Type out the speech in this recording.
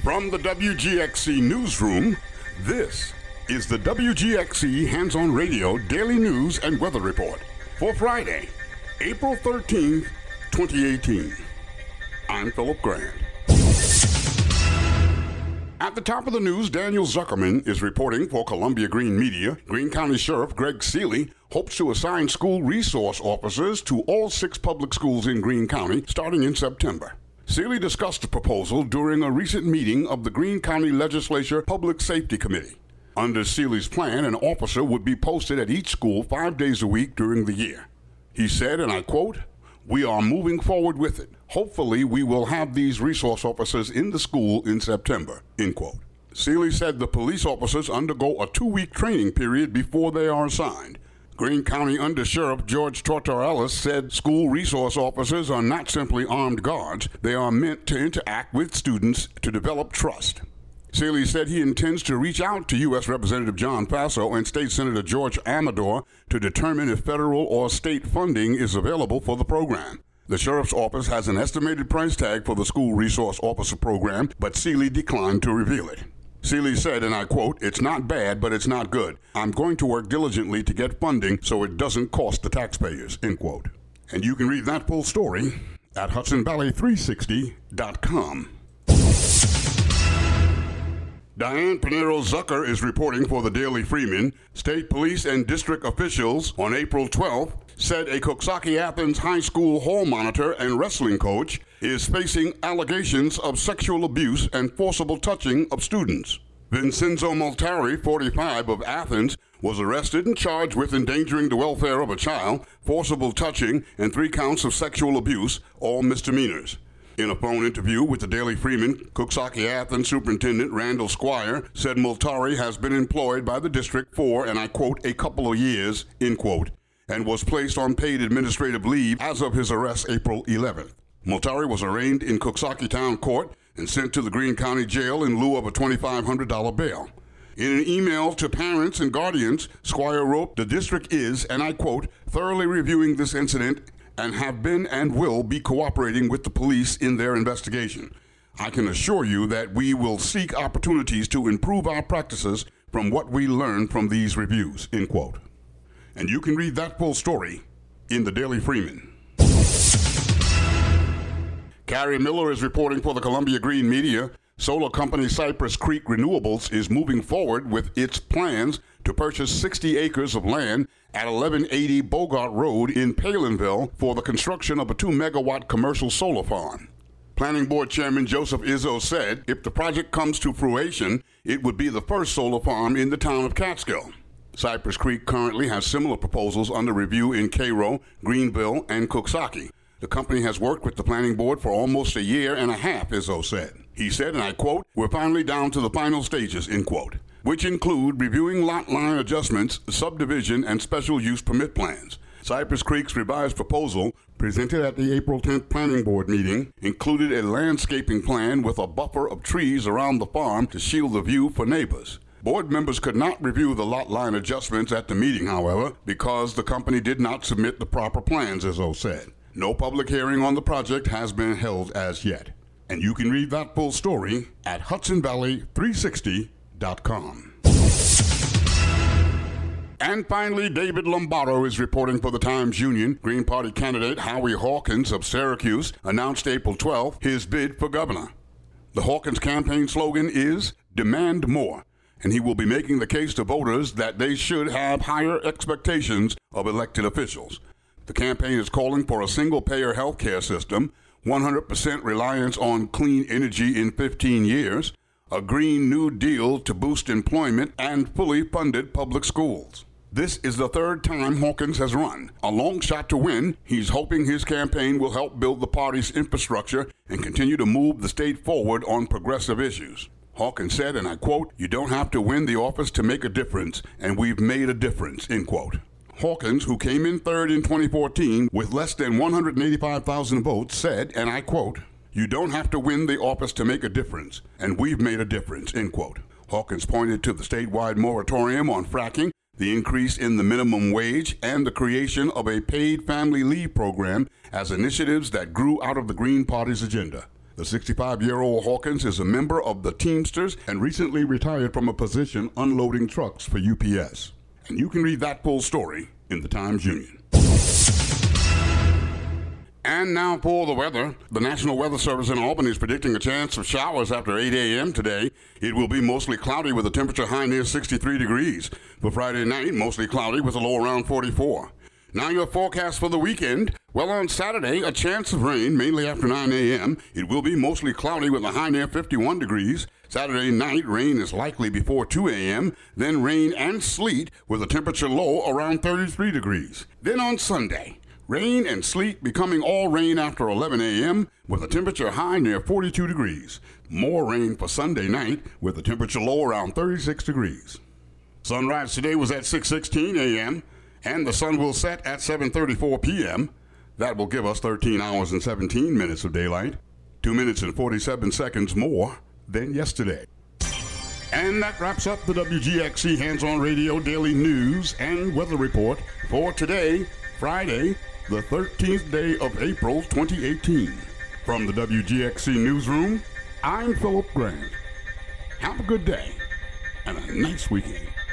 From the WGXC Newsroom, this is the WGXC Hands-On Radio Daily News and Weather Report for Friday, April 13th, 2018. I'm Philip Grant. At the top of the news, Daniel Zuckerman is reporting for Columbia Green Media. Greene County Sheriff Greg Seeley hopes to assign school resource officers to all 6 public schools in Greene County starting in September. Seeley discussed the proposal during a recent meeting of the Greene County Legislature Public Safety Committee. Under Seeley's plan, an officer would be posted at each school 5 days a week during the year. He said, and I quote, "We are moving forward with it. Hopefully we will have these resource officers in the school in September," end quote. Seeley said the police officers undergo a 2-week training period before they are assigned. Greene County Under Sheriff George Tortorellis said school resource officers are not simply armed guards. They are meant to interact with students to develop trust. Seeley said he intends to reach out to U.S. Representative John Faso and State Senator George Amador to determine if federal or state funding is available for the program. The sheriff's office has an estimated price tag for the school resource officer program, but Seeley declined to reveal it. Seeley said, and I quote, "It's not bad, but it's not good. I'm going to work diligently to get funding so it doesn't cost the taxpayers," end quote. And you can read that full story at HudsonValley360.com. Diane Pinero Zucker is reporting for the Daily Freeman. State police and district officials on April 12th said a Coxsackie-Athens High School hall monitor and wrestling coach is facing allegations of sexual abuse and forcible touching of students. Vincenzo Moltari, 45, of Athens, was arrested and charged with endangering the welfare of a child, forcible touching, and 3 counts of sexual abuse, all misdemeanors. In a phone interview with the Daily Freeman, Coxsackie-Athens Superintendent Randall Squire said Moltari has been employed by the district for, and I quote, "a couple of years," end quote, and was placed on paid administrative leave as of his arrest April 11th. Moltari was arraigned in Coxsackie Town Court and sent to the Greene County Jail in lieu of a $2,500 bail. In an email to parents and guardians, Squire wrote, "The district is, and I quote, thoroughly reviewing this incident and have been and will be cooperating with the police in their investigation. I can assure you that we will seek opportunities to improve our practices from what we learn from these reviews," end quote. And you can read that full story in the Daily Freeman. Carrie Miller is reporting for the Columbia Green Media. Solar company Cypress Creek Renewables is moving forward with its plans to purchase 60 acres of land at 1180 Bogart Road in Palinville for the construction of a 2-megawatt commercial solar farm. Planning Board Chairman Joseph Izzo said if the project comes to fruition, it would be the first solar farm in the town of Catskill. Cypress Creek currently has similar proposals under review in Cairo, Greenville, and Coxsackie. The company has worked with the planning board for almost a year and a half, Izzo said. He said, and I quote, "We're finally down to the final stages," end quote, which include reviewing lot line adjustments, subdivision, and special use permit plans. Cypress Creek's revised proposal, presented at the April 10th Planning Board meeting, included a landscaping plan with a buffer of trees around the farm to shield the view for neighbors. Board members could not review the lot line adjustments at the meeting, however, because the company did not submit the proper plans, Izzo said. No public hearing on the project has been held as yet. And you can read that full story at HudsonValley360.com. And finally, David Lombardo is reporting for the Times-Union. Green Party candidate Howie Hawkins of Syracuse announced April 12th his bid for governor. The Hawkins campaign slogan is "Demand More," and he will be making the case to voters that they should have higher expectations of elected officials. The campaign is calling for a single-payer health care system, 100% reliance on clean energy in 15 years, a Green New Deal to boost employment, and fully funded public schools. This is the 3rd time Hawkins has run. A long shot to win, he's hoping his campaign will help build the party's infrastructure and continue to move the state forward on progressive issues. Hawkins said, and I quote, "You don't have to win the office to make a difference, and we've made a difference," end quote. Hawkins, who came in 3rd in 2014 with less than 185,000 votes, said, and I quote, "You don't have to win the office to make a difference, and we've made a difference," end quote. Hawkins pointed to the statewide moratorium on fracking, the increase in the minimum wage, and the creation of a paid family leave program as initiatives that grew out of the Green Party's agenda. The 65-year-old Hawkins is a member of the Teamsters and recently retired from a position unloading trucks for UPS. And you can read that full story in the Times-Union. And now for the weather. The National Weather Service in Albany is predicting a chance of showers after 8 a.m. today. It will be mostly cloudy with a temperature high near 63 degrees. For Friday night, mostly cloudy with a low around 44. Now your forecast for the weekend. Well, on Saturday, a chance of rain, mainly after 9 a.m. It will be mostly cloudy with a high near 51 degrees. Saturday night, rain is likely before 2 a.m., then rain and sleet with a temperature low around 33 degrees. Then on Sunday, rain and sleet becoming all rain after 11 a.m. with a temperature high near 42 degrees. More rain for Sunday night with a temperature low around 36 degrees. Sunrise today was at 6:16 a.m. and the sun will set at 7:34 p.m. That will give us 13 hours and 17 minutes of daylight, 2 minutes and 47 seconds more than yesterday. And that wraps up the WGXC Hands-On Radio Daily News and Weather Report for today, Friday, the 13th day of April 2018. From the WGXC Newsroom, I'm Philip Grant. Have a good day and a nice weekend.